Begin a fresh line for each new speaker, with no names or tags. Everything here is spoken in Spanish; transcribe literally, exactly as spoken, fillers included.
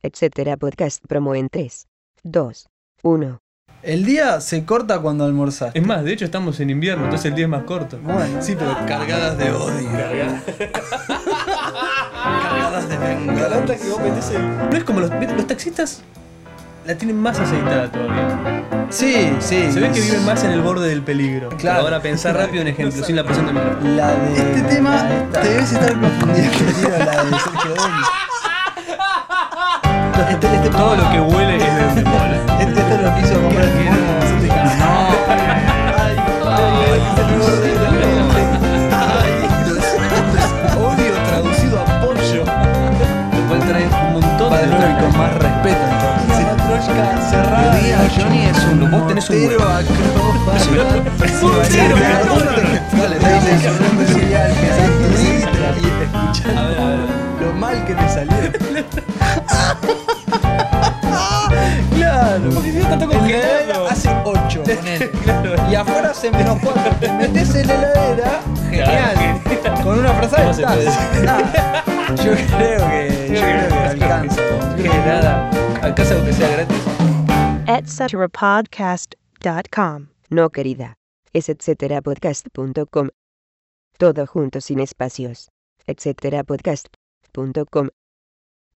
etcétera podcast promo en tres, dos, uno.
El día se corta cuando almorzás.
Es más, de hecho estamos en invierno, entonces el día es más corto.
Bueno,
Sí, pero cargadas de odio.
cargadas de venganza.
Que vos metés el... No es como los, los taxistas la tienen más aceitada todavía.
Sí, sí.
Se ve que viven más en el borde del peligro.
Claro.
Ahora pensar rápido en ejemplo, sin la presión del micrófono.
La de... Este tema te debes estar confundiendo. Tiro la de Sergio Denis. Este, este,
Todo lo que huele es de Endemol.
Este, esto es lo que hizo comprar el mono farmacéutica. No. Ay, ay, el borde del mente. Ay, odio traducido a pollo.
Lo cual trae un montón
Para
de
no y con más respeto entonces. La matryoshka cerrada. Johnny es un
Vos tenés un
mortero
huevo.
acróbata.
Mortero,
Dale, dale, sonando cereal que es y escuchando
A ver, a ver.
lo mal que te salió. Claro,
Porque si no está todo
en la heladera
congelado.
hace ocho, ponele.
Claro.
Y afuera hace menos cuatro. Te metes en la heladera, genial. Con una frazada
No se puede
estás. Ah, yo creo que, yo creo que alcanza.
Que nada, acá algo que sea gratis.
etcétera podcast punto com. No, querida. Es etcétera podcast punto com. Todo junto sin espacios. etcétera podcast punto com.